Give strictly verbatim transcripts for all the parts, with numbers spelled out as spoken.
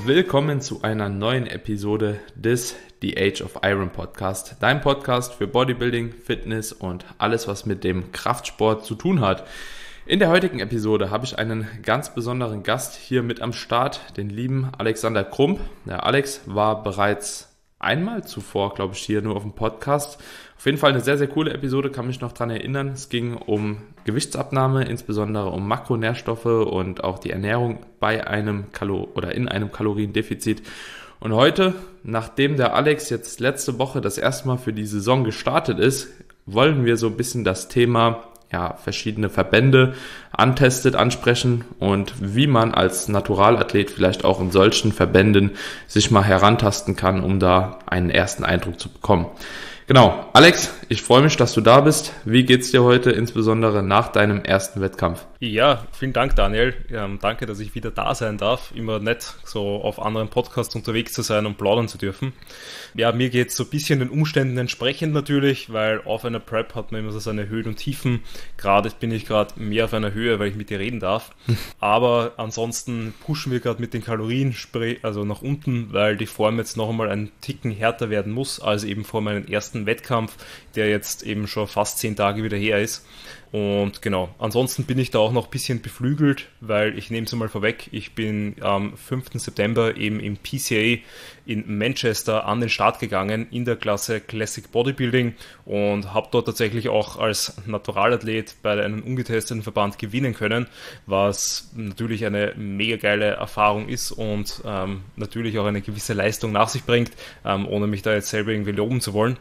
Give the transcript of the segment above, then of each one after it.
Willkommen zu einer neuen Episode des The Age of Iron Podcast, dein Podcast für Bodybuilding, Fitness und alles, was mit dem Kraftsport zu tun hat. In der heutigen Episode habe ich einen ganz besonderen Gast hier mit am Start, den lieben Alexander Krump. Der Alex war bereits einmal zuvor, glaube ich, hier nur auf dem Podcast. Auf jeden Fall eine sehr, sehr coole Episode, kann mich noch daran erinnern. Es ging um Gewichtsabnahme, insbesondere um Makronährstoffe und auch die Ernährung bei einem Kalo- oder in einem Kaloriendefizit. Und heute, nachdem der Alex jetzt letzte Woche das erste Mal für die Saison gestartet ist, wollen wir so ein bisschen das Thema ja, verschiedene Verbände antestet, ansprechen und wie man als Naturalathlet vielleicht auch in solchen Verbänden sich mal herantasten kann, um da einen ersten Eindruck zu bekommen. Genau, Alex, ich freue mich, dass du da bist. Wie geht's dir heute, insbesondere nach deinem ersten Wettkampf? Ja, vielen Dank, Daniel. Ähm, danke, dass ich wieder da sein darf. Immer nett, so auf anderen Podcasts unterwegs zu sein und plaudern zu dürfen. Ja, mir geht's so ein bisschen den Umständen entsprechend natürlich, weil auf einer Prep hat man immer so seine Höhen und Tiefen. Gerade bin ich gerade mehr auf einer Höhe, weil ich mit dir reden darf. Aber ansonsten pushen wir gerade mit den Kalorien, also nach unten, weil die Form jetzt noch einmal einen Ticken härter werden muss, als eben vor meinem ersten Wettkampf, der jetzt eben schon fast zehn Tage wieder her ist. Und genau, ansonsten bin ich da auch noch ein bisschen beflügelt, weil ich nehme es mal vorweg, ich bin am fünften September eben im P C A in Manchester an den Start gegangen in der Klasse Classic Bodybuilding und habe dort tatsächlich auch als Naturalathlet bei einem ungetesteten Verband gewinnen können, was natürlich eine mega geile Erfahrung ist und ähm, natürlich auch eine gewisse Leistung nach sich bringt, ähm, ohne mich da jetzt selber irgendwie loben zu wollen.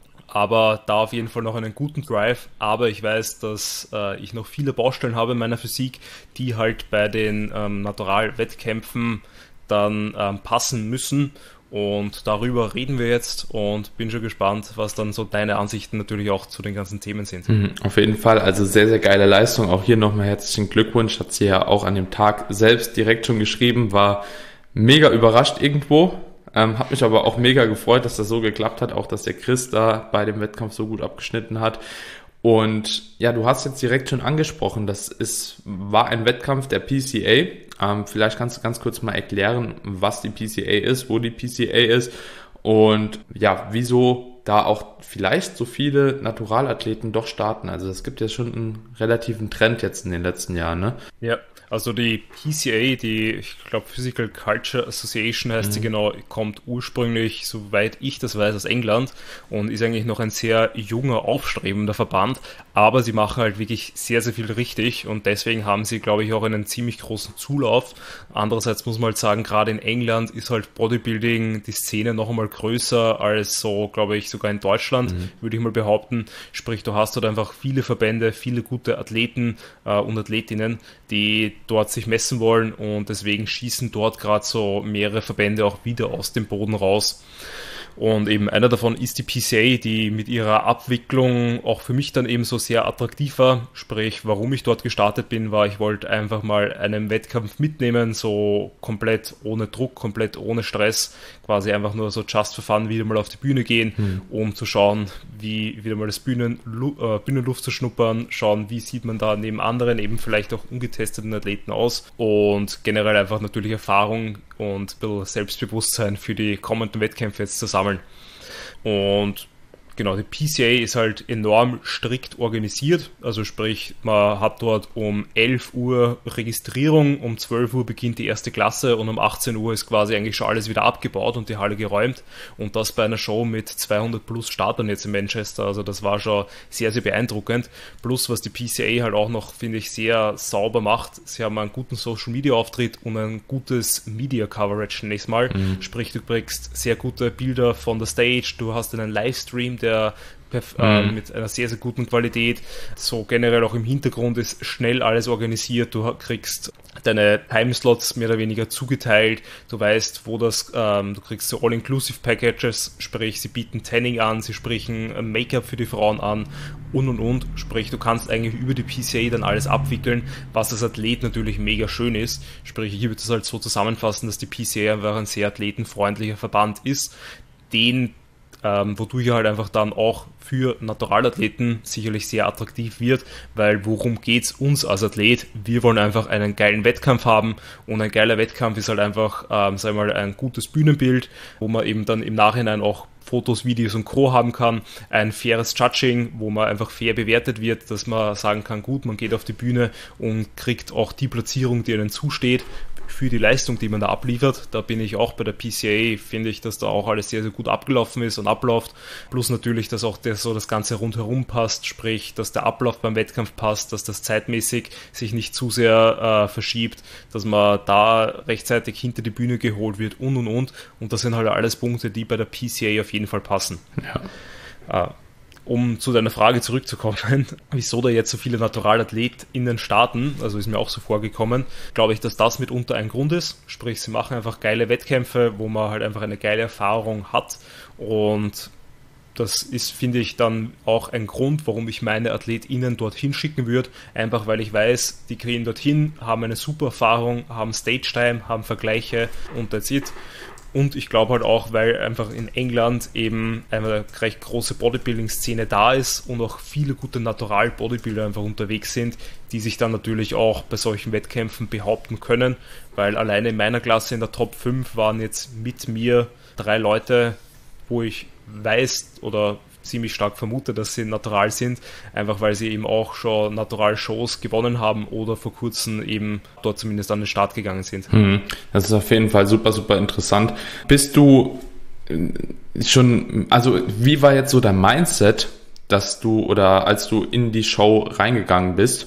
Aber da auf jeden Fall noch einen guten Drive. Aber ich weiß, dass äh, ich noch viele Baustellen habe in meiner Physik, die halt bei den ähm, Natural-Wettkämpfen dann ähm, passen müssen. Und darüber reden wir jetzt und bin schon gespannt, was dann so deine Ansichten natürlich auch zu den ganzen Themen sind. Mhm, auf jeden Fall, also sehr, sehr geile Leistung. Auch hier nochmal herzlichen Glückwunsch. Hat sie ja auch an dem Tag selbst direkt schon geschrieben, war mega überrascht irgendwo. Ähm, hat mich aber auch mega gefreut, dass das so geklappt hat, auch dass der Chris da bei dem Wettkampf so gut abgeschnitten hat. Und ja, du hast jetzt direkt schon angesprochen, das ist, war ein Wettkampf der P C A. Ähm, vielleicht kannst du ganz kurz mal erklären, was die P C A ist, wo die P C A ist und ja, wieso da auch vielleicht so viele Naturalathleten doch starten. Also es gibt ja schon einen relativen Trend jetzt in den letzten Jahren, ne? Ja. Also die P C A, die, ich glaube Physical Culture Association heißt mhm. sie genau, kommt ursprünglich, soweit ich das weiß, aus England und ist eigentlich noch ein sehr junger, aufstrebender Verband, aber sie machen halt wirklich sehr, sehr viel richtig und deswegen haben sie, glaube ich, auch einen ziemlich großen Zulauf. Andererseits muss man halt sagen, gerade in England ist halt Bodybuilding, die Szene noch einmal größer als so, glaube ich, sogar in Deutschland, mhm. würde ich mal behaupten. Sprich, du hast dort einfach viele Verbände, viele gute Athleten äh, und Athletinnen, die dort sich messen wollen und deswegen schießen dort gerade so mehrere Verbände auch wieder aus dem Boden raus. Und eben einer davon ist die P C A, die mit ihrer Abwicklung auch für mich dann eben so sehr attraktiv war. Sprich, warum ich dort gestartet bin, war, ich wollte einfach mal einen Wettkampf mitnehmen, so komplett ohne Druck, komplett ohne Stress, quasi einfach nur so just for fun wieder mal auf die Bühne gehen, mhm. um zu schauen, wie wieder mal das Bühnen, äh, Bühnenluft zu schnuppern, schauen, wie sieht man da neben anderen eben vielleicht auch ungetesteten Athleten aus und generell einfach natürlich Erfahrung und ein bisschen Selbstbewusstsein für die kommenden Wettkämpfe jetzt zu sammeln. Und genau, die P C A ist halt enorm strikt organisiert, also sprich, man hat dort um elf Uhr Registrierung, um zwölf Uhr beginnt die erste Klasse und um achtzehn Uhr ist quasi eigentlich schon alles wieder abgebaut und die Halle geräumt und das bei einer Show mit zweihundert plus Startern jetzt in Manchester, also das war schon sehr, sehr beeindruckend. Plus, was die P C A halt auch noch, finde ich, sehr sauber macht, sie haben einen guten Social Media Auftritt und ein gutes Media Coverage nächstes Mal, mhm. sprich, du kriegst sehr gute Bilder von der Stage, du hast einen Livestream, der Der, äh, mhm. mit einer sehr, sehr guten Qualität. So generell auch im Hintergrund ist schnell alles organisiert. Du kriegst deine Timeslots mehr oder weniger zugeteilt. Du weißt, wo das, ähm, du kriegst so All-Inclusive-Packages, sprich, sie bieten Tanning an, sie sprechen Make-up für die Frauen an und und und. Sprich, du kannst eigentlich über die P C A dann alles abwickeln, was als Athlet natürlich mega schön ist. Sprich, ich würde das halt so zusammenfassen, dass die P C A einfach ein sehr athletenfreundlicher Verband ist, den ähm, wodurch er halt einfach dann auch für Naturalathleten sicherlich sehr attraktiv wird, weil worum geht's uns als Athlet? Wir wollen einfach einen geilen Wettkampf haben und ein geiler Wettkampf ist halt einfach, ähm, sagen wir mal, ein gutes Bühnenbild, wo man eben dann im Nachhinein auch Fotos, Videos und Co. haben kann, ein faires Judging, wo man einfach fair bewertet wird, dass man sagen kann, gut, man geht auf die Bühne und kriegt auch die Platzierung, die einem zusteht, für die Leistung, die man da abliefert. Da bin ich auch bei der P C A, finde ich, dass da auch alles sehr, sehr gut abgelaufen ist und abläuft. Plus natürlich, dass auch das, so das Ganze rundherum passt, sprich, dass der Ablauf beim Wettkampf passt, dass das zeitmäßig sich nicht zu sehr äh, verschiebt, dass man da rechtzeitig hinter die Bühne geholt wird und und und. Und das sind halt alles Punkte, die bei der P C A auf jeden Fall passen. Ja. Äh, Um zu deiner Frage zurückzukommen, wieso da jetzt so viele NaturalathletInnen starten, also ist mir auch so vorgekommen, glaube ich, dass das mitunter ein Grund ist. Sprich, sie machen einfach geile Wettkämpfe, wo man halt einfach eine geile Erfahrung hat und das ist, finde ich, dann auch ein Grund, warum ich meine AthletInnen dorthin schicken würde, einfach weil ich weiß, die gehen dorthin, haben eine super Erfahrung, haben Stage-Time, haben Vergleiche und that's it. Und ich glaube halt auch, weil einfach in England eben eine recht große Bodybuilding-Szene da ist und auch viele gute Natural-Bodybuilder einfach unterwegs sind, die sich dann natürlich auch bei solchen Wettkämpfen behaupten können, weil alleine in meiner Klasse in der Top fünf waren jetzt mit mir drei Leute, wo ich weiß oder ziemlich stark vermute, dass sie natural sind, einfach weil sie eben auch schon Natural-Shows gewonnen haben oder vor kurzem eben dort zumindest an den Start gegangen sind. Das ist auf jeden Fall super, super interessant. Bist du schon, also wie war jetzt so dein Mindset, dass du oder als du in die Show reingegangen bist?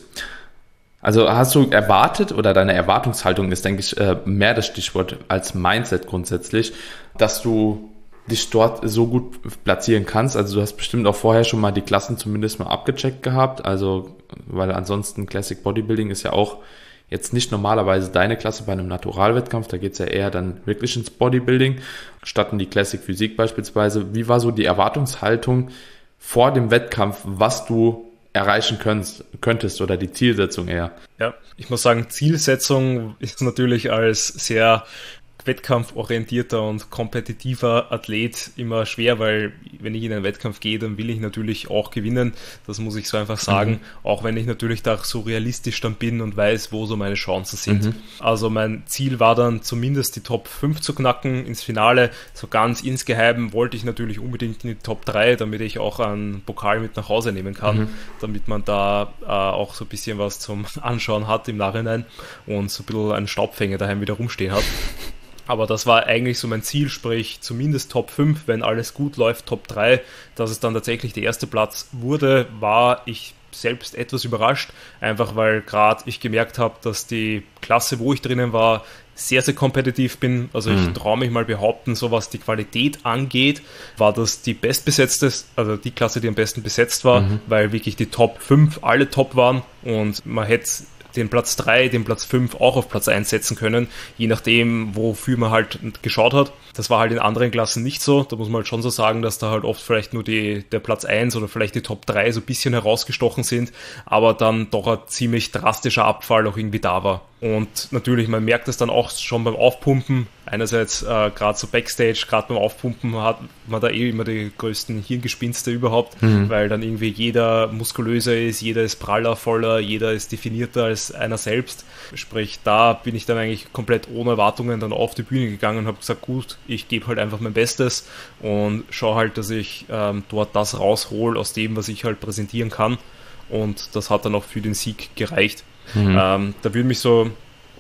Also hast du erwartet oder deine Erwartungshaltung ist, denke ich, mehr das Stichwort als Mindset grundsätzlich, dass du dich dort so gut platzieren kannst. Also du hast bestimmt auch vorher schon mal die Klassen zumindest mal abgecheckt gehabt, also weil ansonsten Classic Bodybuilding ist ja auch jetzt nicht normalerweise deine Klasse bei einem Naturalwettkampf, da geht's ja eher dann wirklich ins Bodybuilding, statt in die Classic Physik beispielsweise. Wie war so die Erwartungshaltung vor dem Wettkampf, was du erreichen könntest, könntest oder die Zielsetzung eher? Ja, ich muss sagen, Zielsetzung ist natürlich als sehr wettkampforientierter und kompetitiver Athlet immer schwer, weil wenn ich in einen Wettkampf gehe, dann will ich natürlich auch gewinnen. Das muss ich so einfach sagen, mhm. auch wenn ich natürlich da so realistisch dann bin und weiß, wo so meine Chancen sind. Mhm. Also mein Ziel war dann zumindest die Top fünf zu knacken ins Finale. So ganz insgeheim wollte ich natürlich unbedingt in die Top drei, damit ich auch einen Pokal mit nach Hause nehmen kann, mhm. damit man da äh, auch so ein bisschen was zum Anschauen hat im Nachhinein und so ein bisschen einen Staubfänger daheim wieder rumstehen hat. Aber das war eigentlich so mein Ziel, sprich zumindest Top fünf, wenn alles gut läuft, Top drei. Dass es dann tatsächlich der erste Platz wurde, war ich selbst etwas überrascht, einfach weil gerade ich gemerkt habe, dass die Klasse, wo ich drinnen war, sehr, sehr kompetitiv bin. Also ich mhm. traue mich mal behaupten, so was die Qualität angeht, war das die bestbesetzte, also die Klasse, die am besten besetzt war, mhm. weil wirklich die Top fünf alle top waren und man hätte den Platz drei, den Platz fünf auch auf Platz eins setzen können, je nachdem, wofür man halt geschaut hat. Das war halt in anderen Klassen nicht so. Da muss man halt schon so sagen, dass da halt oft vielleicht nur die, der Platz eins oder vielleicht die Top drei so ein bisschen herausgestochen sind, aber dann doch ein ziemlich drastischer Abfall auch irgendwie da war. Und natürlich, man merkt es dann auch schon beim Aufpumpen. Einerseits äh, gerade so Backstage, gerade beim Aufpumpen hat man da eh immer die größten Hirngespinste überhaupt, mhm. weil dann irgendwie jeder muskulöser ist, jeder ist praller, voller, jeder ist definierter als einer selbst. Sprich, da bin ich dann eigentlich komplett ohne Erwartungen dann auf die Bühne gegangen und habe gesagt, gut, ich gebe halt einfach mein Bestes und schaue halt, dass ich ähm, dort das raushole aus dem, was ich halt präsentieren kann. Und das hat dann auch für den Sieg gereicht. Mhm. Ähm, da würde mich so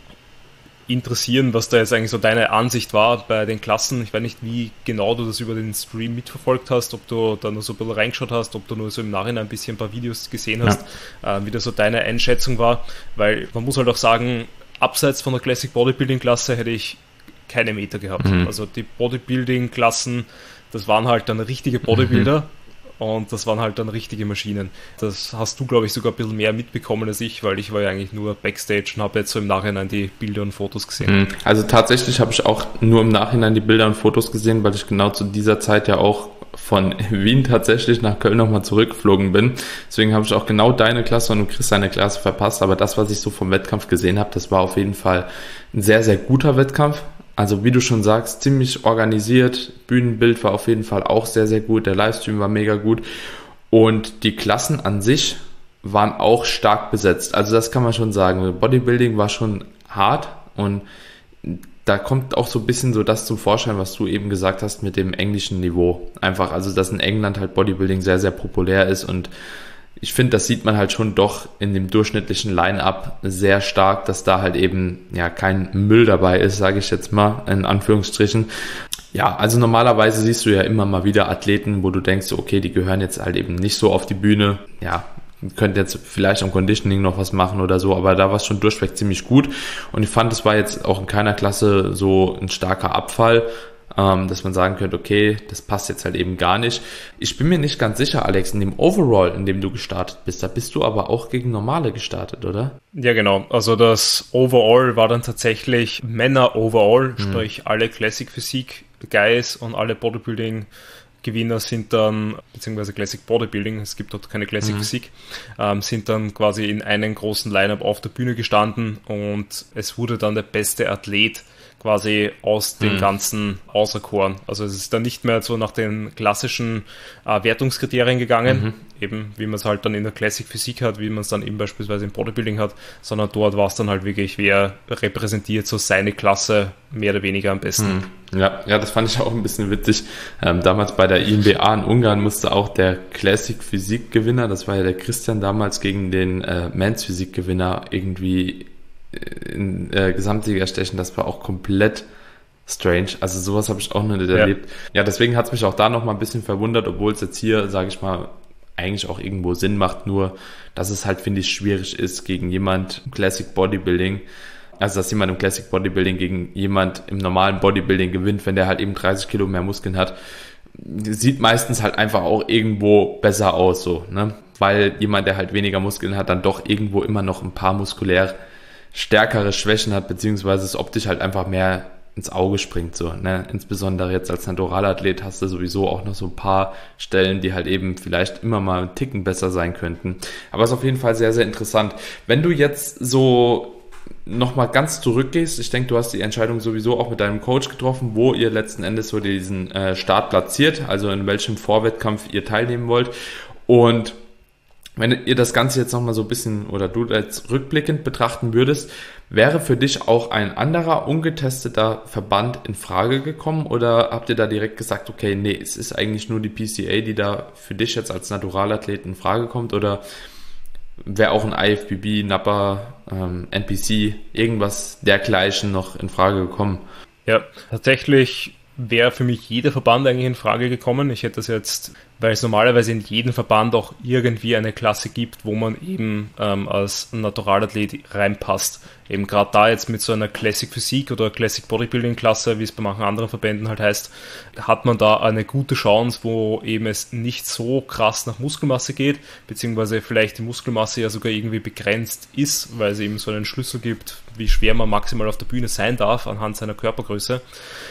interessieren, was da jetzt eigentlich so deine Ansicht war bei den Klassen. Ich weiß nicht, wie genau du das über den Stream mitverfolgt hast, ob du da nur so ein bisschen reingeschaut hast, ob du nur so im Nachhinein ein bisschen ein paar Videos gesehen hast, ja. äh, wie das so deine Einschätzung war, weil man muss halt auch sagen, abseits von der Classic Bodybuilding Klasse hätte ich keine Meter gehabt. Mhm. Also die Bodybuilding Klassen, das waren halt dann richtige Bodybuilder, mhm. und das waren halt dann richtige Maschinen. Das hast du, glaube ich, sogar ein bisschen mehr mitbekommen als ich, weil ich war ja eigentlich nur Backstage und habe jetzt so im Nachhinein die Bilder und Fotos gesehen. Also tatsächlich habe ich auch nur im Nachhinein die Bilder und Fotos gesehen, weil ich genau zu dieser Zeit ja auch von Wien tatsächlich nach Köln nochmal zurückgeflogen bin. Deswegen habe ich auch genau deine Klasse und Chris seine Klasse verpasst. Aber das, was ich so vom Wettkampf gesehen habe, das war auf jeden Fall ein sehr, sehr guter Wettkampf. Also wie du schon sagst, ziemlich organisiert. Bühnenbild war auf jeden Fall auch sehr, sehr gut. Der Livestream war mega gut. Und die Klassen an sich waren auch stark besetzt. Also das kann man schon sagen. Bodybuilding war schon hart und da kommt auch so ein bisschen so das zum Vorschein, was du eben gesagt hast mit dem englischen Niveau. Einfach, also dass in England halt Bodybuilding sehr, sehr populär ist und ich finde, das sieht man halt schon doch in dem durchschnittlichen Line-Up sehr stark, dass da halt eben ja kein Müll dabei ist, sage ich jetzt mal, in Anführungsstrichen. Ja, also normalerweise siehst du ja immer mal wieder Athleten, wo du denkst, okay, die gehören jetzt halt eben nicht so auf die Bühne. Ja, könnte jetzt vielleicht am Conditioning noch was machen oder so, aber da war es schon durchweg ziemlich gut. Und ich fand, es war jetzt auch in keiner Klasse so ein starker Abfall, ähm, dass man sagen könnte, okay, das passt jetzt halt eben gar nicht. Ich bin mir nicht ganz sicher, Alex, in dem Overall, in dem du gestartet bist, da bist du aber auch gegen Normale gestartet, oder? Ja, genau. Also das Overall war dann tatsächlich Männer Overall, hm. sprich alle Classic Physik Guys und alle Bodybuilding Gewinner sind dann, beziehungsweise Classic Bodybuilding, es gibt dort keine Classic mhm. Physik, ähm, sind dann quasi in einem großen Line-Up auf der Bühne gestanden und es wurde dann der beste Athlet quasi aus dem mhm. Ganzen auserkoren. Also es ist dann nicht mehr so nach den klassischen äh, Wertungskriterien gegangen, mhm. eben wie man es halt dann in der Classic Physik hat, wie man es dann eben beispielsweise im Bodybuilding hat, sondern dort war es dann halt wirklich, wer repräsentiert so seine Klasse mehr oder weniger am besten. Mhm. Ja, ja, das fand ich auch ein bisschen witzig. Ähm, damals bei der I M B A in Ungarn musste auch der Classic Physik Gewinner, das war ja der Christian damals, gegen den äh, Men's Physik Gewinner irgendwie in äh, Gesamtsieger stechen, das war auch komplett strange. Also sowas habe ich auch noch nicht ja. erlebt. Ja, deswegen hat es mich auch da noch mal ein bisschen verwundert, obwohl es jetzt hier, sage ich mal, eigentlich auch irgendwo Sinn macht, nur dass es halt, finde ich, schwierig ist gegen jemand im Classic Bodybuilding, also dass jemand im Classic Bodybuilding gegen jemand im normalen Bodybuilding gewinnt, wenn der halt eben dreißig Kilo mehr Muskeln hat. Sieht meistens halt einfach auch irgendwo besser aus, so, ne? Weil jemand, der halt weniger Muskeln hat, dann doch irgendwo immer noch ein paar muskulär stärkere Schwächen hat, beziehungsweise es optisch halt einfach mehr ins Auge springt, so, ne? Insbesondere jetzt als Naturalathlet hast du sowieso auch noch so ein paar Stellen, die halt eben vielleicht immer mal einen Ticken besser sein könnten. Aber es ist auf jeden Fall sehr, sehr interessant. Wenn du jetzt so nochmal ganz zurückgehst, ich denke, du hast die Entscheidung sowieso auch mit deinem Coach getroffen, wo ihr letzten Endes so diesen äh, Start platziert, also in welchem Vorwettkampf ihr teilnehmen wollt. Und wenn ihr das Ganze jetzt nochmal so ein bisschen oder du jetzt rückblickend betrachten würdest, wäre für dich auch ein anderer ungetesteter Verband in Frage gekommen oder habt ihr da direkt gesagt, okay, nee, es ist eigentlich nur die P C A, die da für dich jetzt als Naturalathlet in Frage kommt, oder wäre auch ein I F B B, N A P A, ähm, N P C, irgendwas dergleichen noch in Frage gekommen? Ja, tatsächlich wäre für mich jeder Verband eigentlich in Frage gekommen. Ich hätte das jetzt, weil es normalerweise in jedem Verband auch irgendwie eine Klasse gibt, wo man eben ähm, als Naturalathlet reinpasst. Eben gerade da jetzt mit so einer Classic Physik oder Classic Bodybuilding Klasse, wie es bei manchen anderen Verbänden halt heißt, hat man da eine gute Chance, wo eben es nicht so krass nach Muskelmasse geht, beziehungsweise vielleicht die Muskelmasse ja sogar irgendwie begrenzt ist, weil es eben so einen Schlüssel gibt, wie schwer man maximal auf der Bühne sein darf anhand seiner Körpergröße.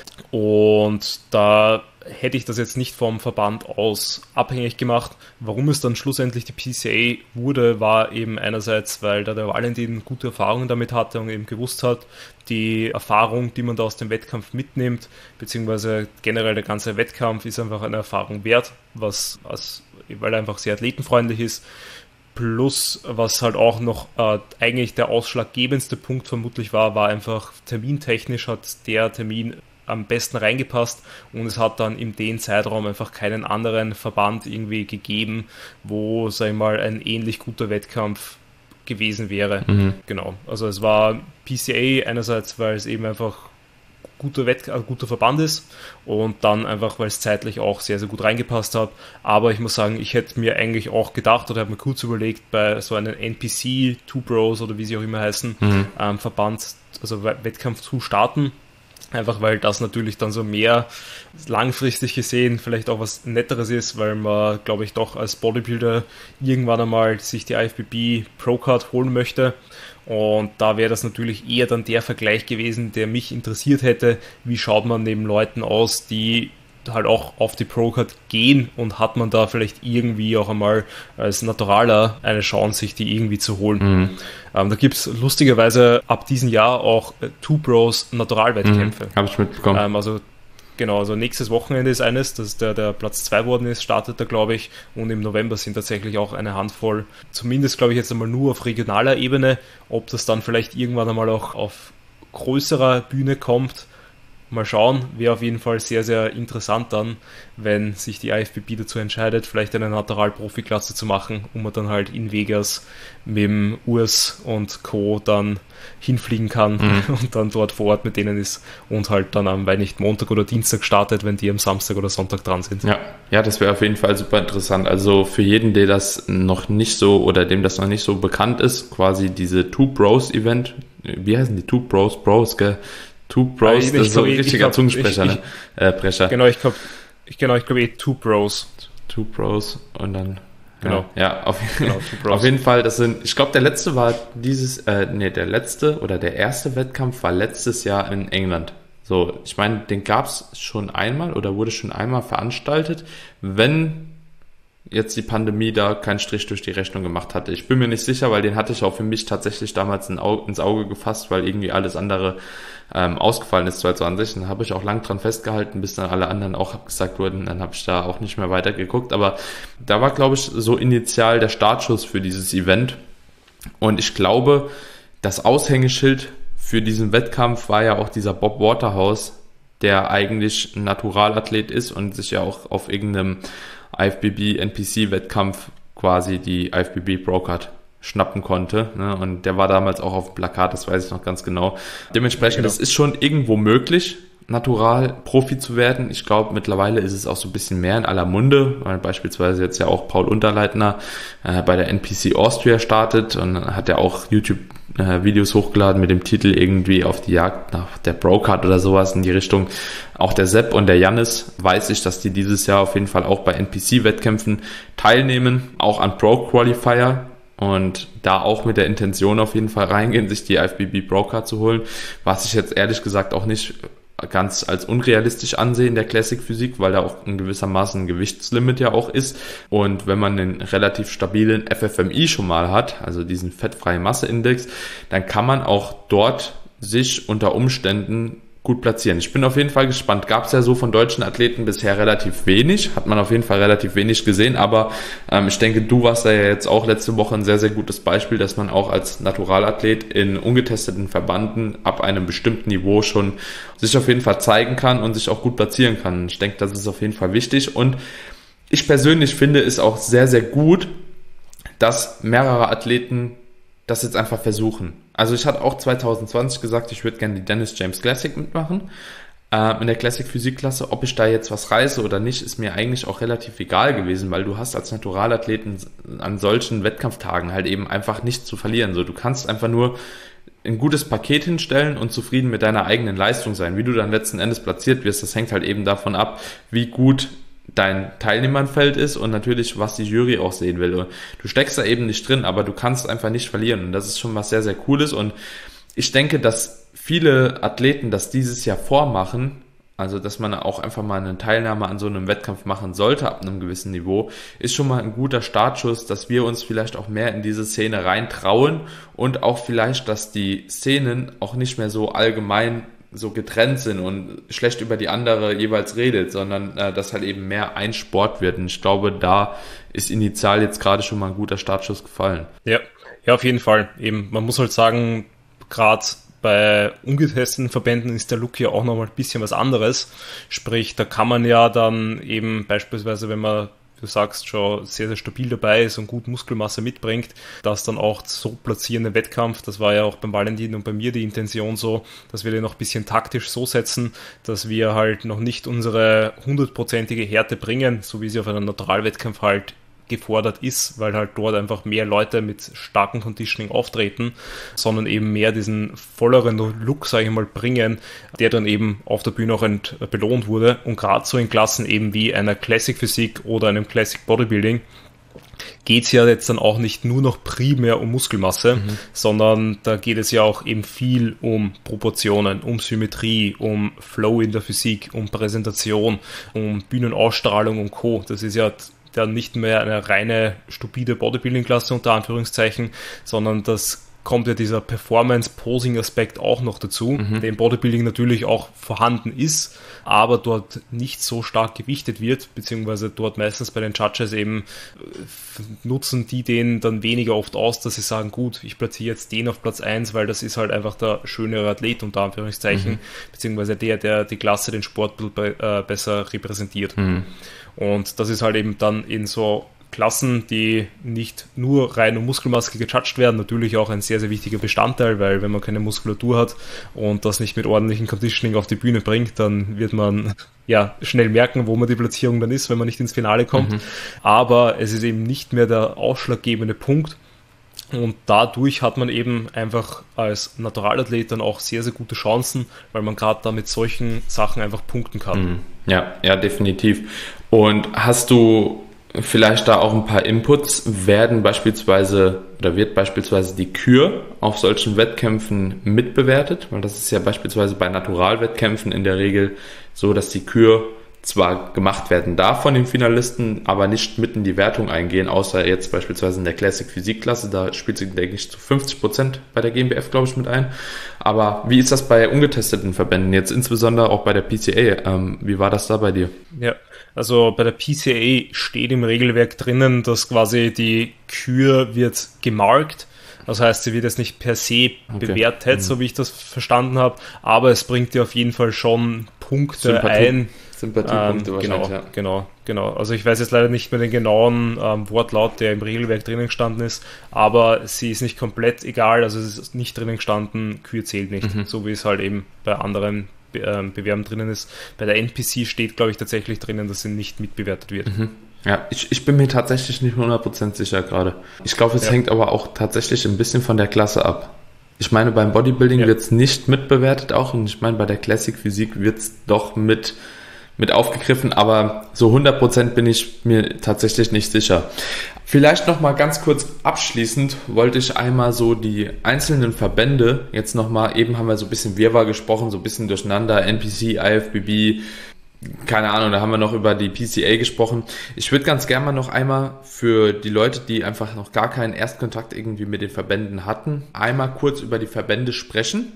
Und da hätte ich das jetzt nicht vom Verband aus abhängig gemacht. Warum es dann schlussendlich die P C A wurde, war eben einerseits, weil da der Valentin gute Erfahrungen damit hatte und eben gewusst hat, die Erfahrung, die man da aus dem Wettkampf mitnimmt, beziehungsweise generell der ganze Wettkampf ist einfach eine Erfahrung wert, was, was weil er einfach sehr athletenfreundlich ist. Plus, was halt auch noch äh, eigentlich der ausschlaggebendste Punkt vermutlich war, war einfach termintechnisch hat der Termin am besten reingepasst und es hat dann in den Zeitraum einfach keinen anderen Verband irgendwie gegeben, wo, sag ich mal, ein ähnlich guter Wettkampf gewesen wäre. Mhm. Genau, also es war P C A einerseits, weil es eben einfach guter, Wett- äh, guter Verband ist und dann einfach, weil es zeitlich auch sehr, sehr gut reingepasst hat. Aber ich muss sagen, ich hätte mir eigentlich auch gedacht oder habe mir kurz überlegt, bei so einem N P C, Two Bros oder wie sie auch immer heißen, mhm. ähm, Verband, also Wettkampf zu starten. Einfach weil das natürlich dann so mehr langfristig gesehen vielleicht auch was Netteres ist, weil man, glaube ich, doch als Bodybuilder irgendwann einmal sich die I F B B Pro Card holen möchte. Und da wäre das natürlich eher dann der Vergleich gewesen, der mich interessiert hätte. Wie schaut man neben Leuten aus, die halt auch auf die Pro-Card gehen und hat man da vielleicht irgendwie auch einmal als Naturaler eine Chance, sich die irgendwie zu holen. Mhm. Ähm, da gibt es lustigerweise ab diesem Jahr auch äh, Two Pros Naturalwettkämpfe. Mhm, habe ich mitbekommen. Ähm, also genau, also nächstes Wochenende ist eines, das ist der, der Platz zwei worden ist, startet da, glaube ich, und im November sind tatsächlich auch eine Handvoll, zumindest glaube ich jetzt einmal nur auf regionaler Ebene, ob das dann vielleicht irgendwann einmal auch auf größerer Bühne kommt. Mal schauen, wäre auf jeden Fall sehr, sehr interessant dann, wenn sich die I F B B dazu entscheidet, vielleicht eine Natural-Profi-Klasse zu machen, um man dann halt in Vegas mit dem Urs und Co. dann hinfliegen kann mhm. und dann dort vor Ort mit denen ist und halt dann am, weil nicht Montag oder Dienstag startet, wenn die am Samstag oder Sonntag dran sind. Ja, ja, das wäre auf jeden Fall super interessant. Also für jeden, der das noch nicht so oder dem das noch nicht so bekannt ist, quasi diese Two Bros Event, wie heißen die? Two Bros, Bros, gell? Two Bros, ich, das ist so ein richtiger glaub, Zungensprecher, ich, ich, ne? Äh, Brecher. Genau, ich glaube ich, genau, ich glaub, eh Two Bros. Two Bros und dann Genau. Ja, ja auf, genau, auf jeden Fall, das sind, ich glaube, der letzte war dieses, äh, nee, der letzte oder der erste Wettkampf war letztes Jahr in England. So, ich meine, den gab es schon einmal oder wurde schon einmal veranstaltet, wenn jetzt die Pandemie da keinen Strich durch die Rechnung gemacht hatte. Ich bin mir nicht sicher, weil den hatte ich auch für mich tatsächlich damals ins Auge gefasst, weil irgendwie alles andere ähm, ausgefallen ist zwanzig zwanzig. Dann habe ich auch lang dran festgehalten, bis dann alle anderen auch abgesagt wurden. Dann habe ich da auch nicht mehr weiter geguckt. Aber da war, glaube ich, so initial der Startschuss für dieses Event. Und ich glaube, das Aushängeschild für diesen Wettkampf war ja auch dieser Bob Waterhouse, der eigentlich ein Naturalathlet ist und sich ja auch auf irgendeinem I F B B N P C-Wettkampf quasi die I F B B Pro-Card schnappen konnte. Ne? Und der war damals auch auf dem Plakat, das weiß ich noch ganz genau. Dementsprechend, ja, genau. Das ist schon irgendwo möglich, natural Profi zu werden. Ich glaube, mittlerweile ist es auch so ein bisschen mehr in aller Munde, weil beispielsweise jetzt ja auch Paul Unterleitner äh, bei der N P C Austria startet und dann hat er auch YouTube-Videos äh, hochgeladen mit dem Titel irgendwie auf die Jagd nach der Pro-Card oder sowas in die Richtung. Auch der Sepp und der Jannis weiß ich, dass die dieses Jahr auf jeden Fall auch bei N P C-Wettkämpfen teilnehmen, auch an Pro-Qualifier. Und da auch mit der Intention auf jeden Fall reingehen, sich die I F B B Pro-Card zu holen, was ich jetzt ehrlich gesagt auch nicht ganz als unrealistisch ansehe in der Classic Physik, weil da auch in gewissermaßen ein Gewichtslimit ja auch ist. Und wenn man einen relativ stabilen F F M I schon mal hat, also diesen fettfreien Masseindex, dann kann man auch dort sich unter Umständen gut platzieren. Ich bin auf jeden Fall gespannt. Gab es ja so von deutschen Athleten bisher relativ wenig, hat man auf jeden Fall relativ wenig gesehen, aber ähm, ich denke, du warst da ja jetzt auch letzte Woche ein sehr, sehr gutes Beispiel, dass man auch als Naturalathlet in ungetesteten Verbanden ab einem bestimmten Niveau schon sich auf jeden Fall zeigen kann und sich auch gut platzieren kann. Ich denke, das ist auf jeden Fall wichtig und ich persönlich finde es auch sehr, sehr gut, dass mehrere Athleten das jetzt einfach versuchen. Also ich hatte auch zwanzig zwanzig gesagt, ich würde gerne die Dennis James Classic mitmachen. Äh, in der Classic Physikklasse, ob ich da jetzt was reiße oder nicht, ist mir eigentlich auch relativ egal gewesen, weil du hast als Naturalathleten an solchen Wettkampftagen halt eben einfach nichts zu verlieren. So, du kannst einfach nur ein gutes Paket hinstellen und zufrieden mit deiner eigenen Leistung sein. Wie du dann letzten Endes platziert wirst, das hängt halt eben davon ab, wie gut dein Teilnehmerfeld ist und natürlich, was die Jury auch sehen will. Du steckst da eben nicht drin, aber du kannst einfach nicht verlieren und das ist schon was sehr, sehr Cooles und ich denke, dass viele Athleten das dieses Jahr vormachen, also dass man auch einfach mal eine Teilnahme an so einem Wettkampf machen sollte ab einem gewissen Niveau, ist schon mal ein guter Startschuss, dass wir uns vielleicht auch mehr in diese Szene reintrauen und auch vielleicht, dass die Szenen auch nicht mehr so allgemein so getrennt sind und schlecht über die andere jeweils redet, sondern äh, dass halt eben mehr ein Sport wird. Und ich glaube, da ist initial jetzt gerade schon mal ein guter Startschuss gefallen. Ja, ja, auf jeden Fall. Eben, man muss halt sagen, gerade bei ungetesteten Verbänden ist der Look ja auch nochmal ein bisschen was anderes. Sprich, da kann man ja dann eben beispielsweise, wenn man du sagst, schon sehr, sehr stabil dabei ist und gut Muskelmasse mitbringt, das dann auch so platzieren im Wettkampf. Das war ja auch beim Valentin und bei mir die Intention so, dass wir den noch ein bisschen taktisch so setzen, dass wir halt noch nicht unsere hundertprozentige Härte bringen, so wie sie auf einem Naturalwettkampf halt gefordert ist, weil halt dort einfach mehr Leute mit starkem Conditioning auftreten, sondern eben mehr diesen volleren Look, sage ich mal, bringen, der dann eben auf der Bühne auch ent- belohnt wurde. Und gerade so in Klassen eben wie einer Classic Physik oder einem Classic Bodybuilding geht's ja jetzt dann auch nicht nur noch primär um Muskelmasse, mhm. sondern da geht es ja auch eben viel um Proportionen, um Symmetrie, um Flow in der Physik, um Präsentation, um Bühnenausstrahlung und Co. Das ist ja dann nicht mehr eine reine stupide Bodybuilding-Klasse unter Anführungszeichen, sondern das kommt ja dieser Performance-Posing-Aspekt auch noch dazu, mhm. der im Bodybuilding natürlich auch vorhanden ist, aber dort nicht so stark gewichtet wird, beziehungsweise dort meistens bei den Judges eben nutzen die den dann weniger oft aus, dass sie sagen, gut, ich platziere jetzt den auf Platz eins, weil das ist halt einfach der schönere Athlet unter Anführungszeichen, mhm. beziehungsweise der, der die Klasse, den Sport äh, besser repräsentiert. Mhm. Und das ist halt eben dann in so Klassen, die nicht nur rein um Muskelmasse gejudged werden, natürlich auch ein sehr, sehr wichtiger Bestandteil, weil wenn man keine Muskulatur hat und das nicht mit ordentlichem Conditioning auf die Bühne bringt, dann wird man ja schnell merken, wo man die Platzierung dann ist, wenn man nicht ins Finale kommt. Mhm. Aber es ist eben nicht mehr der ausschlaggebende Punkt. Und dadurch hat man eben einfach als Naturalathlet dann auch sehr, sehr gute Chancen, weil man gerade da mit solchen Sachen einfach punkten kann. Ja, ja, definitiv. Und hast du vielleicht da auch ein paar Inputs? Werden beispielsweise oder wird beispielsweise die Kür auf solchen Wettkämpfen mitbewertet? Weil das ist ja beispielsweise bei Naturalwettkämpfen in der Regel so, dass die Kür zwar gemacht werden darf von den Finalisten, aber nicht mit in die Wertung eingehen, außer jetzt beispielsweise in der Classic Physik-Klasse, da spielt sie, denke ich, zu fünfzig Prozent bei der G m B F, glaube ich, mit ein. Aber wie ist das bei ungetesteten Verbänden, jetzt insbesondere auch bei der P C A? Ähm, wie war das da bei dir? Ja, also bei der P C A steht im Regelwerk drinnen, dass quasi die Kür wird gemarkt. Das heißt, sie wird jetzt nicht per se okay. bewertet, mhm. so wie ich das verstanden habe, aber es bringt dir auf jeden Fall schon Punkte Sympathie. ein. Sympathiepunkte ähm, wahrscheinlich, genau, ja. Genau, genau. Also ich weiß jetzt leider nicht mehr den genauen ähm, Wortlaut, der im Regelwerk drinnen gestanden ist, aber sie ist nicht komplett egal, also es ist nicht drinnen gestanden, Kür zählt nicht, mhm. so wie es halt eben bei anderen Be- ähm, Bewerben drinnen ist. Bei der N P C steht, glaube ich, tatsächlich drinnen, dass sie nicht mitbewertet wird. Mhm. Ja, ich, ich bin mir tatsächlich nicht hundert Prozent sicher gerade. Ich glaube, es ja. hängt aber auch tatsächlich ein bisschen von der Klasse ab. Ich meine, beim Bodybuilding ja. wird es nicht mitbewertet auch und ich meine, bei der Classic Physik wird es doch mit mit aufgegriffen, aber so hundert Prozent bin ich mir tatsächlich nicht sicher. Vielleicht nochmal ganz kurz abschließend wollte ich einmal so die einzelnen Verbände, jetzt nochmal, eben haben wir so ein bisschen Wirrwarr gesprochen, so ein bisschen durcheinander, N P C, I F B B, keine Ahnung, da haben wir noch über die P C A gesprochen. Ich würde ganz gerne mal noch einmal für die Leute, die einfach noch gar keinen Erstkontakt irgendwie mit den Verbänden hatten, einmal kurz über die Verbände sprechen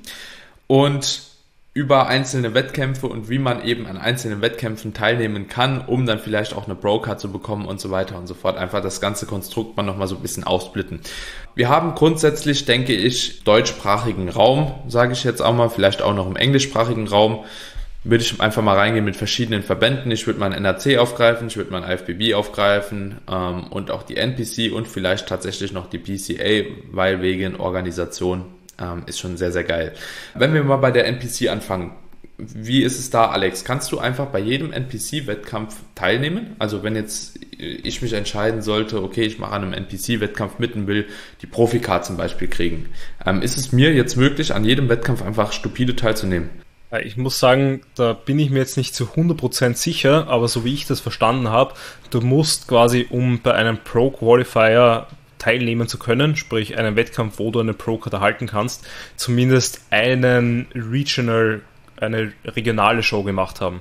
und über einzelne Wettkämpfe und wie man eben an einzelnen Wettkämpfen teilnehmen kann, um dann vielleicht auch eine Pro-Card zu bekommen und so weiter und so fort. Einfach das ganze Konstrukt mal nochmal so ein bisschen aufsplitten. Wir haben grundsätzlich, denke ich, deutschsprachigen Raum, sage ich jetzt auch mal, vielleicht auch noch im englischsprachigen Raum, würde ich einfach mal reingehen mit verschiedenen Verbänden. Ich würde mal ein N A C aufgreifen, ich würde mal ein I F B B aufgreifen ähm, und auch die N P C und vielleicht tatsächlich noch die P C A, weil wegen Organisation ähm, ist schon sehr, sehr geil. Wenn wir mal bei der N P C anfangen, wie ist es da, Alex? Kannst du einfach bei jedem N P C-Wettkampf teilnehmen? Also wenn jetzt ich mich entscheiden sollte, okay, ich mache an einem N P C-Wettkampf mit und will die Profi-Card zum Beispiel kriegen. Ähm, ist es mir jetzt möglich, an jedem Wettkampf einfach stupide teilzunehmen? Ich muss sagen, da bin ich mir jetzt nicht zu hundert Prozent sicher, aber so wie ich das verstanden habe, du musst quasi, um bei einem Pro-Qualifier teilnehmen zu können, sprich einen Wettkampf, wo du eine Pro-Card erhalten kannst, zumindest einen Regional, eine regionale Show gemacht haben.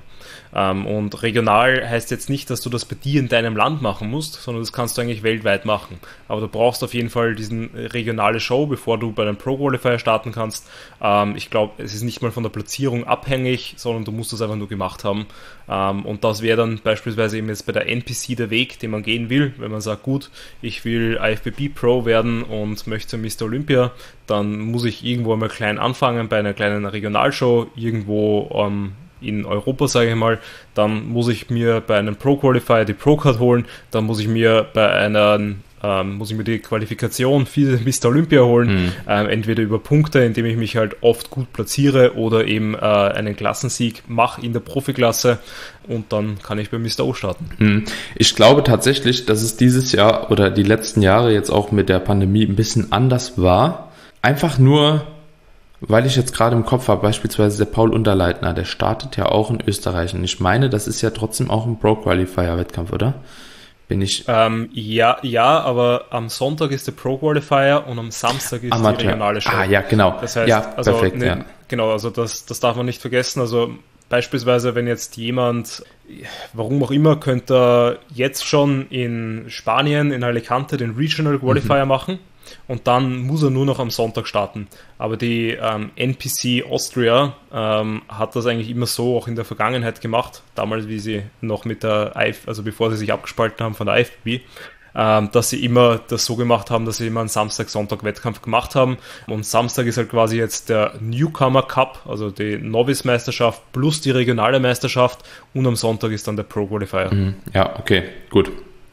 Und regional heißt jetzt nicht, dass du das bei dir in deinem Land machen musst, sondern das kannst du eigentlich weltweit machen. Aber du brauchst auf jeden Fall diesen regionale Show, bevor du bei einem Pro-Qualifier starten kannst. Ich glaube, es ist nicht mal von der Platzierung abhängig, sondern du musst das einfach nur gemacht haben. Und das wäre dann beispielsweise eben jetzt bei der N P C der Weg, den man gehen will. Wenn man sagt, gut, ich will I F B B Pro werden und möchte Mister Olympia, dann muss ich irgendwo einmal klein anfangen bei einer kleinen Regionalshow, irgendwo ähm, in Europa, sage ich mal, dann muss ich mir bei einem Pro-Qualifier die Pro-Card holen, dann muss ich mir bei einer, ähm, muss ich mir die Qualifikation für Mister Olympia holen, mhm. ähm, entweder über Punkte, indem ich mich halt oft gut platziere oder eben äh, einen Klassensieg mache in der Profiklasse und dann kann ich bei Mister O starten. Mhm. Ich glaube tatsächlich, dass es dieses Jahr oder die letzten Jahre jetzt auch mit der Pandemie ein bisschen anders war. Einfach nur, weil ich jetzt gerade im Kopf habe, beispielsweise der Paul Unterleitner, der startet ja auch in Österreich. Und ich meine, das ist ja trotzdem auch ein Pro-Qualifier-Wettkampf, oder? Bin ich... Ähm, ja, ja, aber am Sonntag ist der Pro-Qualifier und am Samstag ist Amateur. die regionale Show. Ah, ja, genau. Das heißt, ja, also, perfekt, ne, ja. Genau, also das, das darf man nicht vergessen. Also beispielsweise, wenn jetzt jemand, warum auch immer, könnte er jetzt schon in Spanien, in Alicante den Regional Qualifier mhm. machen und dann muss er nur noch am Sonntag starten. Aber die ähm, N P C Austria ähm, hat das eigentlich immer so auch in der Vergangenheit gemacht, damals wie sie noch mit der I F, also bevor sie sich abgespalten haben von der I F B B, ähm, dass sie immer das so gemacht haben, dass sie immer einen Samstag-Sonntag-Wettkampf gemacht haben. Und Samstag ist halt quasi jetzt der Newcomer Cup, also die Novice-Meisterschaft plus die regionale Meisterschaft und am Sonntag ist dann der Pro-Qualifier. Mhm. Ja, okay, gut.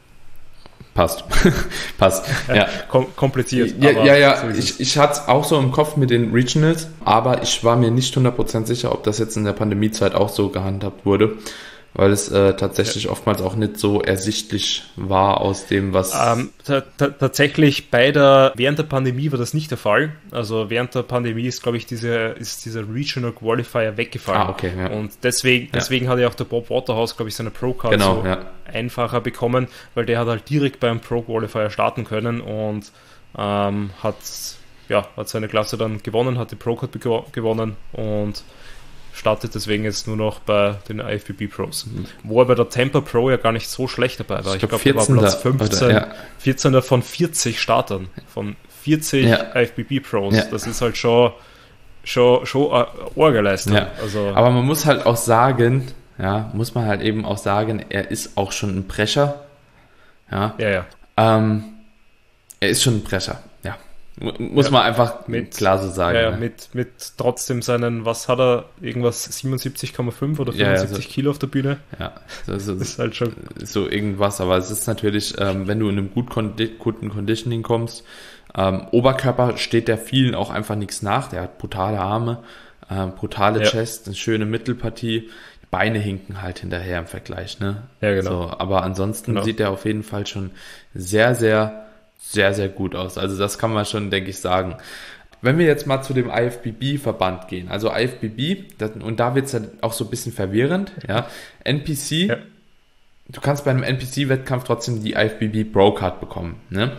Passt. Passt. Ja. Kom- kompliziert. Ja, ja, ja. So ich, ich hatte es auch so im Kopf mit den Regionals, aber ich war mir nicht hundert Prozent sicher, ob das jetzt in der Pandemiezeit auch so gehandhabt wurde, weil es äh, tatsächlich ja. oftmals auch nicht so ersichtlich war aus dem, was... Ähm, t- t- tatsächlich bei der, während der Pandemie war das nicht der Fall. Also während der Pandemie ist, glaube ich, diese, ist dieser Regional Qualifier weggefallen. Ah, okay, ja. Und deswegen, ja. deswegen hat ja auch der Bob Waterhouse, glaube ich, seine Pro-Card genau, so ja. einfacher bekommen, weil der hat halt direkt beim Pro-Qualifier starten können und ähm, hat, ja, hat seine Klasse dann gewonnen, hat die Pro-Card be- gewonnen und startet deswegen jetzt nur noch bei den I F B B Pros. Mhm. Wo er bei der Tampa Pro ja gar nicht so schlecht dabei war. Ich, ich glaube, glaub, er war Platz fünfzehn, oder, ja. vierzehn von vierzig Startern. Von vierzig ja. I F B B Pros. Ja. Das ist halt schon schon, schon eine Orgeleistung. Ja. Also, aber man muss halt auch sagen, ja, muss man halt eben auch sagen, er ist auch schon ein Brecher. Ja, ja. ja. Ähm, er ist schon ein Brecher. Ja. Muss ja, man einfach mit, klar so sagen. Ja, ja, ne? mit, mit trotzdem seinen, was hat er, irgendwas siebenundsiebzig Komma fünf oder fünfundsiebzig ja, ja, so, Kilo auf der Bühne? Ja, so, so, das ist halt schon so irgendwas, aber es ist natürlich, ähm, wenn du in einem gut condi- guten Conditioning kommst, ähm, Oberkörper steht der vielen auch einfach nichts nach, der hat brutale Arme, äh, brutale ja. Chest, eine schöne Mittelpartie, die Beine hinken halt hinterher im Vergleich, ne? Ja, genau. So, aber ansonsten genau. sieht er auf jeden Fall schon sehr, sehr sehr, sehr gut aus. Also das kann man schon, denke ich, sagen. Wenn wir jetzt mal zu dem I F B B-Verband gehen, also I F B B, das, und da wird es ja auch so ein bisschen verwirrend, ja, N P C, ja. du kannst bei einem N P C-Wettkampf trotzdem die I F B B Pro-Card bekommen, ne?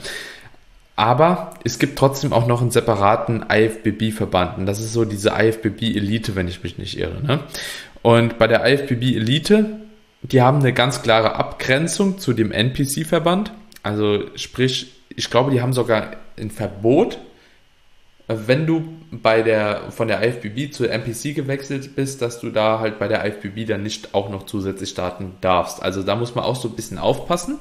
Aber es gibt trotzdem auch noch einen separaten I F B B-Verband und das ist so diese I F B B Elite, wenn ich mich nicht irre, ne? Und bei der I F B B Elite, die haben eine ganz klare Abgrenzung zu dem N P C-Verband, also sprich, ich glaube, die haben sogar ein Verbot, wenn du bei der, von der I F B B zur N P C gewechselt bist, dass du da halt bei der I F B B dann nicht auch noch zusätzlich starten darfst. Also da muss man auch so ein bisschen aufpassen.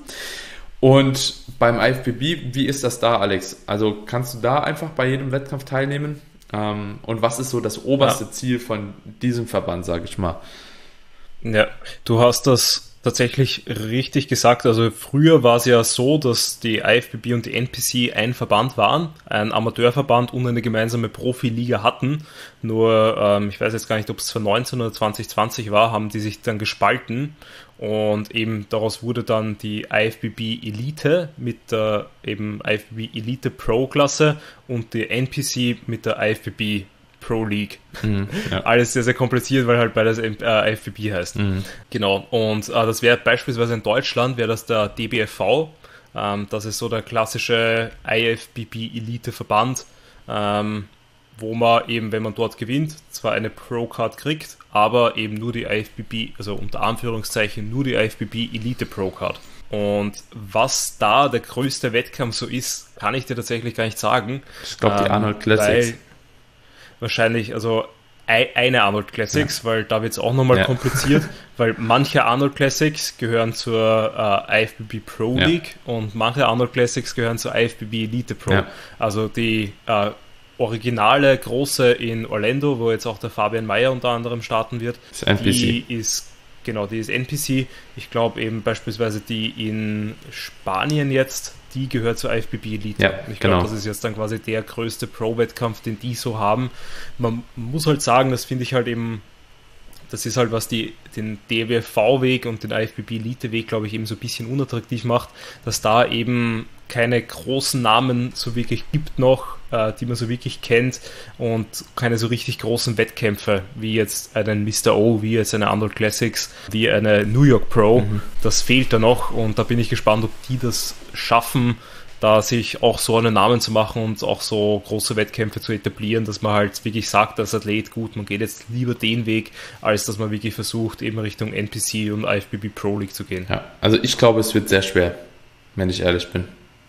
Und beim I F B B, wie ist das da, Alex? Also kannst du da einfach bei jedem Wettkampf teilnehmen? Und was ist so das oberste ja. Ziel von diesem Verband, sage ich mal? Ja, du hast das tatsächlich richtig gesagt. Also früher war es ja so, dass die I F B B und die N P C ein Verband waren, ein Amateurverband und eine gemeinsame Profiliga hatten. Nur, ähm, ich weiß jetzt gar nicht, ob es zwanzig neunzehn oder zwanzig zwanzig war, haben die sich dann gespalten und eben daraus wurde dann die I F B B Elite mit der eben I F B B Elite Pro Klasse und die N P C mit der I F B B Pro League. Mhm, ja. Alles sehr, sehr kompliziert, weil halt beides äh, I F B B heißt. Mhm. Genau. Und äh, das wäre beispielsweise in Deutschland, wäre das der D B F V. Ähm, das ist so der klassische I F B B Elite Verband, ähm, wo man eben, wenn man dort gewinnt, zwar eine Pro-Card kriegt, aber eben nur die I F B B, also unter Anführungszeichen nur die I F B B Elite Pro-Card. Und was da der größte Wettkampf so ist, kann ich dir tatsächlich gar nicht sagen. Ich glaube, die ähm, Arnold Classics. Weil, wahrscheinlich, also eine Arnold Classics, ja. weil da wird es auch nochmal ja. kompliziert, weil manche Arnold Classics gehören zur äh, I F B B Pro League ja. und manche Arnold Classics gehören zur I F B B Elite Pro. Ja. Also die äh, originale große in Orlando, wo jetzt auch der Fabian Mayer unter anderem starten wird, ist N P C. Die ist genau, die ist N P C. Ich glaube eben beispielsweise die in Spanien jetzt, die gehört zur I F B B Elite. Ja, ich genau. glaube, das ist jetzt dann quasi der größte Pro-Wettkampf, den die so haben. Man muss halt sagen, das finde ich halt eben das ist halt, was die, den D W F V-Weg und den I F B B Elite-Weg, glaube ich, eben so ein bisschen unattraktiv macht, dass da eben keine großen Namen so wirklich gibt noch, äh, die man so wirklich kennt und keine so richtig großen Wettkämpfe, wie jetzt einen Mister O, wie jetzt eine Arnold Classics, wie eine New York Pro. Mhm. Das fehlt da noch und da bin ich gespannt, ob die das schaffen, da sich auch so einen Namen zu machen und auch so große Wettkämpfe zu etablieren, dass man halt wirklich sagt als Athlet, gut, man geht jetzt lieber den Weg, als dass man wirklich versucht, eben Richtung N P C und I F B B Pro League zu gehen. Ja, also ich glaube, es wird sehr schwer, wenn ich ehrlich bin.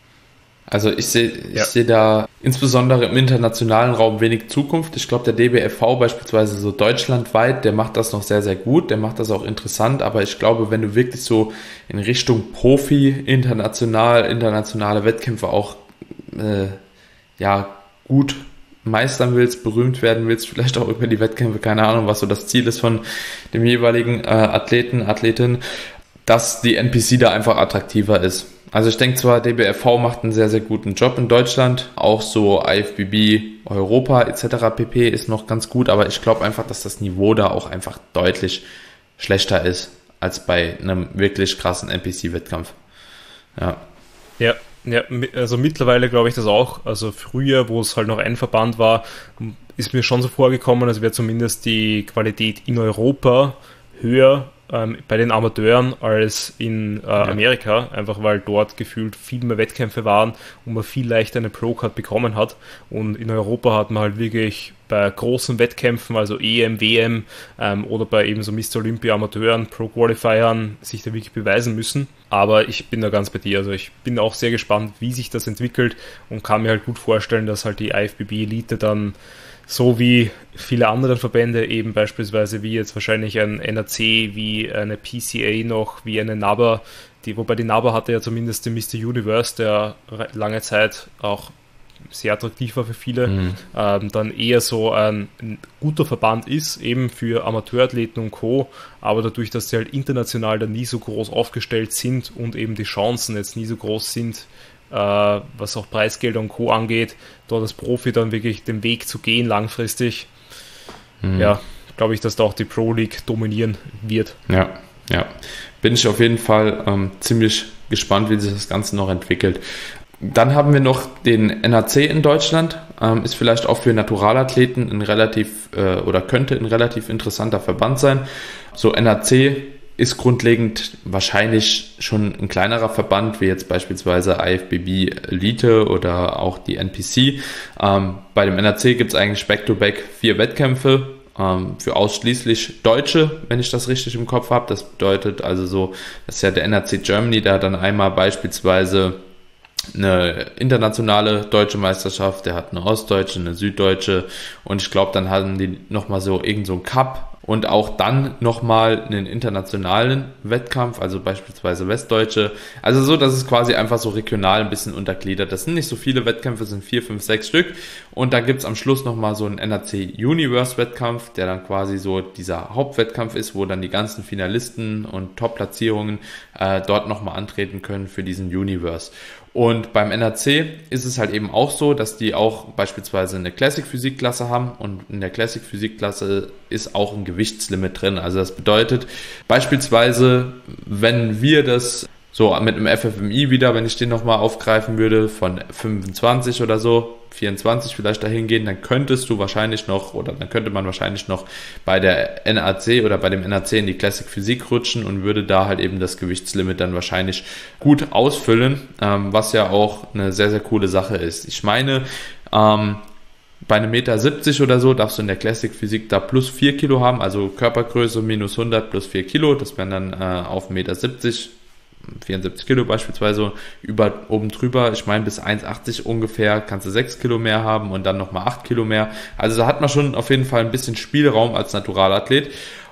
Also ich sehe ich ja. sehe da insbesondere im internationalen Raum wenig Zukunft. Ich glaube, der D B F V beispielsweise so deutschlandweit, der macht das noch sehr, sehr gut, der macht das auch interessant, aber ich glaube, wenn du wirklich so in Richtung Profi, international, internationale Wettkämpfe auch äh, ja gut meistern willst, berühmt werden willst, vielleicht auch über die Wettkämpfe, keine Ahnung, was so das Ziel ist von dem jeweiligen äh, Athleten, Athletin, dass die N P C da einfach attraktiver ist. Also ich denke zwar, D B F V macht einen sehr, sehr guten Job in Deutschland, auch so I F B B Europa et cetera pp. Ist noch ganz gut, aber ich glaube einfach, dass das Niveau da auch einfach deutlich schlechter ist als bei einem wirklich krassen N P C-Wettkampf. Ja. Ja, ja, also mittlerweile glaube ich das auch. Also früher, wo es halt noch ein Verband war, ist mir schon so vorgekommen, als wäre zumindest die Qualität in Europa höher ähm, bei den Amateuren als in äh, ja. Amerika, einfach weil dort gefühlt viel mehr Wettkämpfe waren und man viel leichter eine Pro-Card bekommen hat. Und in Europa hat man halt wirklich bei großen Wettkämpfen, also E M, W M ähm, oder bei eben so Mister Olympia Amateuren, Pro-Qualifiern sich da wirklich beweisen müssen. Aber ich bin da ganz bei dir. Also ich bin auch sehr gespannt, wie sich das entwickelt und kann mir halt gut vorstellen, dass halt die I F B B Elite dann so wie viele andere Verbände, eben beispielsweise wie jetzt wahrscheinlich ein N A C, wie eine P C A noch, wie eine N A B A, die, wobei die N A B A hatte ja zumindest den Mister Universe, der lange Zeit auch sehr attraktiv war für viele, mhm. ähm, dann eher so ein, ein guter Verband ist, eben für Amateurathleten und Co., aber dadurch, dass sie halt international dann nie so groß aufgestellt sind und eben die Chancen jetzt nie so groß sind, Uh, was auch Preisgelder und Co. angeht, dort als Profi dann wirklich den Weg zu gehen langfristig, mhm. ja, glaube ich, dass da auch die Pro League dominieren wird. Ja, ja. Bin ich auf jeden Fall ähm, ziemlich gespannt, wie sich das Ganze noch entwickelt. Dann haben wir noch den N A C in Deutschland, ähm, ist vielleicht auch für Naturalathleten ein relativ, äh, oder könnte ein relativ interessanter Verband sein. So N A C ist grundlegend wahrscheinlich schon ein kleinerer Verband, wie jetzt beispielsweise I F B B Elite oder auch die N P C. Ähm, bei dem N A C gibt es eigentlich back-to-back vier Wettkämpfe ähm, für ausschließlich Deutsche, wenn ich das richtig im Kopf habe. Das bedeutet also so, das ist ja der N A C Germany, der hat dann einmal beispielsweise eine internationale deutsche Meisterschaft, der hat eine ostdeutsche, eine süddeutsche und ich glaube, dann hatten die nochmal so irgend so ein Cup und auch dann nochmal einen internationalen Wettkampf, also beispielsweise Westdeutsche. Also so, dass es quasi einfach so regional ein bisschen untergliedert. Das sind nicht so viele Wettkämpfe, das sind vier, fünf, sechs Stück. Und dann gibt's am Schluss nochmal so einen N A C Universe Wettkampf, der dann quasi so dieser Hauptwettkampf ist, wo dann die ganzen Finalisten und Top-Platzierungen äh, dort nochmal antreten können für diesen Universe. Und beim N A C ist es halt eben auch so, dass die auch beispielsweise eine Classic-Physik-Klasse haben und in der Classic-Physik-Klasse ist auch ein Gewichtslimit drin. Also das bedeutet beispielsweise, wenn wir das so mit einem F F M I wieder, wenn ich den nochmal aufgreifen würde, von fünfundzwanzig oder so, vierundzwanzig vielleicht dahin gehen, dann könntest du wahrscheinlich noch, oder dann könnte man wahrscheinlich noch bei der N A C oder bei dem N A C in die Classic Physik rutschen und würde da halt eben das Gewichtslimit dann wahrscheinlich gut ausfüllen, ähm, was ja auch eine sehr, sehr coole Sache ist. Ich meine, ähm, bei einem Meter siebzig oder so darfst du in der Classic Physik da plus vier Kilo haben, also Körpergröße minus hundert plus vier Kilo, das wären dann äh, auf Meter siebzig, vierundsiebzig Kilo beispielsweise, über oben drüber, ich meine bis eins achtzig ungefähr, kannst du sechs Kilo mehr haben und dann nochmal acht Kilo mehr. Also da hat man schon auf jeden Fall ein bisschen Spielraum als Naturalathlet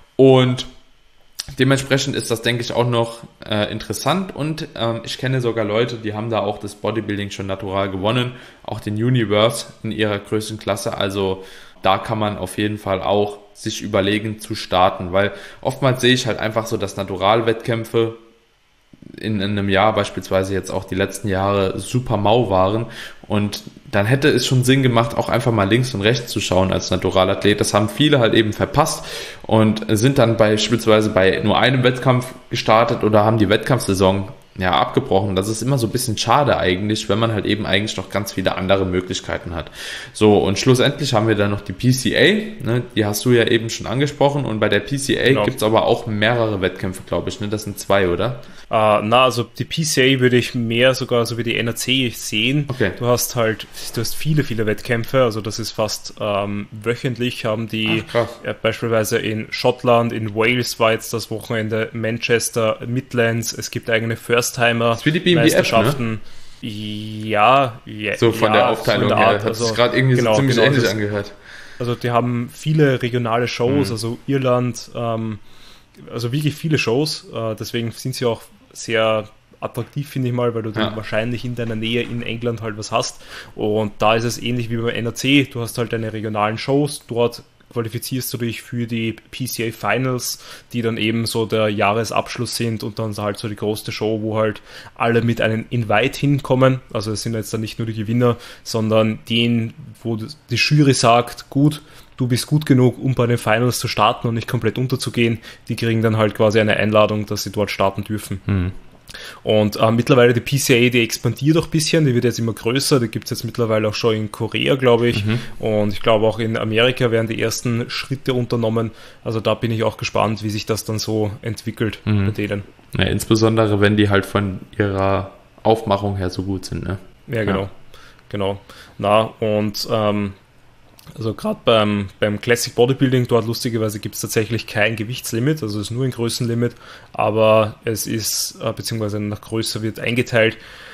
und dementsprechend ist das, denke ich, auch noch äh, interessant und ähm, ich kenne sogar Leute, die haben da auch das Bodybuilding schon natural gewonnen, auch den Universe in ihrer größten Klasse, also da kann man auf jeden Fall auch sich überlegen zu starten, weil oftmals sehe ich halt einfach so, dass Naturalwettkämpfe in einem Jahr beispielsweise jetzt auch die letzten Jahre super mau waren. Und dann hätte es schon Sinn gemacht, auch einfach mal links und rechts zu schauen als Naturalathlet. Das haben viele halt eben verpasst und sind dann beispielsweise bei nur einem Wettkampf gestartet oder haben die Wettkampfsaison ja abgebrochen. Das ist immer so ein bisschen schade eigentlich, wenn man halt eben eigentlich noch ganz viele andere Möglichkeiten hat. So, und schlussendlich haben wir dann noch die P C A, ne? Die hast du ja eben schon angesprochen, und bei der P C A genau. Gibt es aber auch mehrere Wettkämpfe, glaube ich, ne? Das sind zwei, oder? Uh, na, also die P C A würde ich mehr sogar so wie die N R C sehen. Okay. Du hast halt, du hast viele, viele Wettkämpfe, also das ist fast ähm, wöchentlich haben die Ach, äh, beispielsweise in Schottland, in Wales war jetzt das Wochenende, Manchester, Midlands, es gibt eigene First-Timer-Meisterschaften. Ne? Ja, ja, so von ja, der Aufteilung so her, Art, hat also, sich gerade irgendwie genau, so ziemlich genau, ähnlich das, angehört. Also die haben viele regionale Shows, mhm. also Irland, ähm, also wirklich viele Shows, äh, deswegen sind sie auch sehr attraktiv, finde ich mal, weil du ja. dann wahrscheinlich in deiner Nähe in England halt was hast. Und da ist es ähnlich wie beim N R C. Du hast halt deine regionalen Shows. Dort qualifizierst du dich für die P C A Finals, die dann eben so der Jahresabschluss sind und dann halt so die größte Show, wo halt alle mit einem Invite hinkommen. Also es sind jetzt dann nicht nur die Gewinner, sondern den, wo die Jury sagt, gut, du bist gut genug, um bei den Finals zu starten und nicht komplett unterzugehen. Die kriegen dann halt quasi eine Einladung, dass sie dort starten dürfen. Mhm. Und äh, mittlerweile die P C A, die expandiert auch ein bisschen, die wird jetzt immer größer, die gibt es jetzt mittlerweile auch schon in Korea, glaube ich, mhm. und ich glaube auch in Amerika werden die ersten Schritte unternommen, also da bin ich auch gespannt, wie sich das dann so entwickelt mhm. bei denen. Ja, insbesondere, wenn die halt von ihrer Aufmachung her so gut sind, ne? Ja, genau, ja. genau. Na, und ähm, also gerade beim, beim Classic Bodybuilding, dort lustigerweise gibt es tatsächlich kein Gewichtslimit, also es ist nur ein Größenlimit, aber es ist, äh, beziehungsweise nach Größe wird eingeteilt.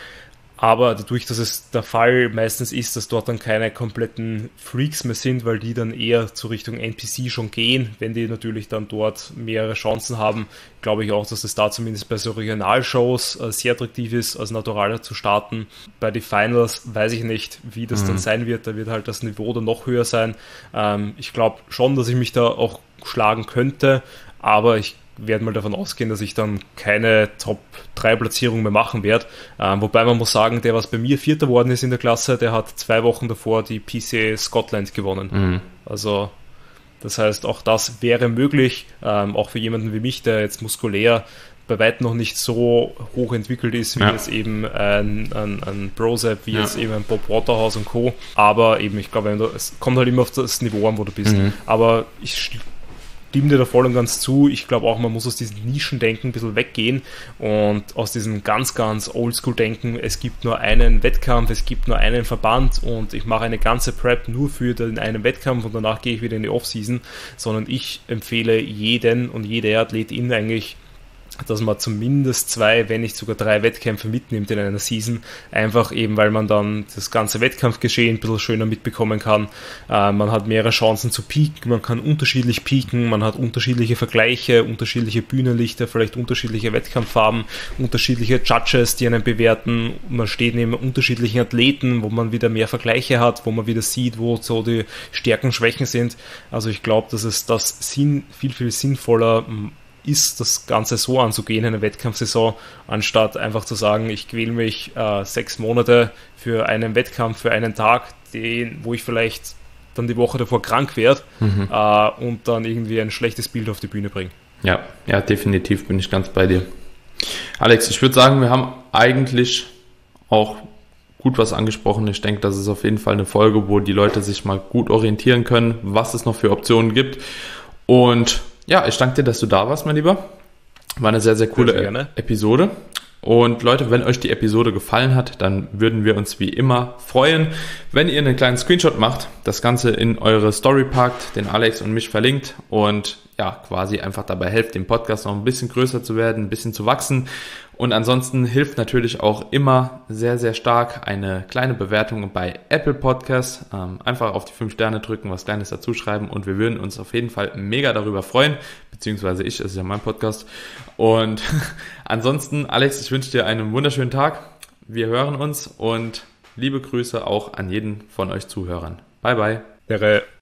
Aber dadurch, dass es der Fall meistens ist, dass dort dann keine kompletten Freaks mehr sind, weil die dann eher zur Richtung N P C schon gehen, wenn die natürlich dann dort mehrere Chancen haben, glaube ich auch, dass es da zumindest bei so Regionalshows äh, sehr attraktiv ist, als Naturaler zu starten. Bei den Finals weiß ich nicht, wie das mhm. dann sein wird, da wird halt das Niveau dann noch höher sein. Ähm, ich glaube schon, dass ich mich da auch schlagen könnte, aber ich werde mal davon ausgehen, dass ich dann keine Top drei Platzierung mehr machen werde. Ähm, wobei man muss sagen, der, was bei mir Vierter geworden ist in der Klasse, der hat zwei Wochen davor die P C A Scotland gewonnen. Mhm. Also das heißt, auch das wäre möglich, ähm, auch für jemanden wie mich, der jetzt muskulär bei weitem noch nicht so hoch entwickelt ist, wie ja. jetzt eben ein, ein, ein Brosep, wie ja. jetzt eben ein Bob Waterhouse und Co. Aber eben, ich glaube, es kommt halt immer auf das Niveau an, wo du bist. Mhm. Aber ich stimme dir da voll und ganz zu. Ich glaube auch, man muss aus diesem Nischendenken ein bisschen weggehen und aus diesem ganz, ganz Oldschool-Denken, es gibt nur einen Wettkampf, es gibt nur einen Verband und ich mache eine ganze Prep nur für den einen Wettkampf und danach gehe ich wieder in die Off-Season, sondern ich empfehle jeden und jede Athletin eigentlich, dass man zumindest zwei, wenn nicht sogar drei Wettkämpfe mitnimmt in einer Season, einfach eben, weil man dann das ganze Wettkampfgeschehen ein bisschen schöner mitbekommen kann. Äh, man hat mehrere Chancen zu peaken, man kann unterschiedlich peaken, man hat unterschiedliche Vergleiche, unterschiedliche Bühnenlichter, vielleicht unterschiedliche Wettkampffarben, unterschiedliche Judges, die einen bewerten. Man steht neben unterschiedlichen Athleten, wo man wieder mehr Vergleiche hat, wo man wieder sieht, wo so die Stärken, Schwächen sind. Also ich glaube, dass es das Sinn, viel, viel sinnvoller ist, das Ganze so anzugehen, eine Wettkampfsaison, anstatt einfach zu sagen, ich quäle mich äh, sechs Monate für einen Wettkampf, für einen Tag, den, wo ich vielleicht dann die Woche davor krank werde mhm. äh, und dann irgendwie ein schlechtes Bild auf die Bühne bringe. Ja, ja, definitiv bin ich ganz bei dir. Alex, ich würde sagen, wir haben eigentlich auch gut was angesprochen. Ich denke, das ist auf jeden Fall eine Folge, wo die Leute sich mal gut orientieren können, was es noch für Optionen gibt. Und ja, ich danke dir, dass du da warst, mein Lieber. War eine sehr, sehr coole sehr Episode. Und Leute, wenn euch die Episode gefallen hat, dann würden wir uns wie immer freuen, wenn ihr einen kleinen Screenshot macht, das Ganze in eure Story packt, den Alex und mich verlinkt und ja, quasi einfach dabei helft, dem Podcast noch ein bisschen größer zu werden, ein bisschen zu wachsen. Und ansonsten hilft natürlich auch immer sehr, sehr stark eine kleine Bewertung bei Apple Podcasts. Ähm, einfach auf die fünf Sterne drücken, was Kleines dazu schreiben und wir würden uns auf jeden Fall mega darüber freuen, beziehungsweise ich, es ist ja mein Podcast. Und ansonsten, Alex, ich wünsche dir einen wunderschönen Tag. Wir hören uns und liebe Grüße auch an jeden von euch Zuhörern. Bye, bye. Wäre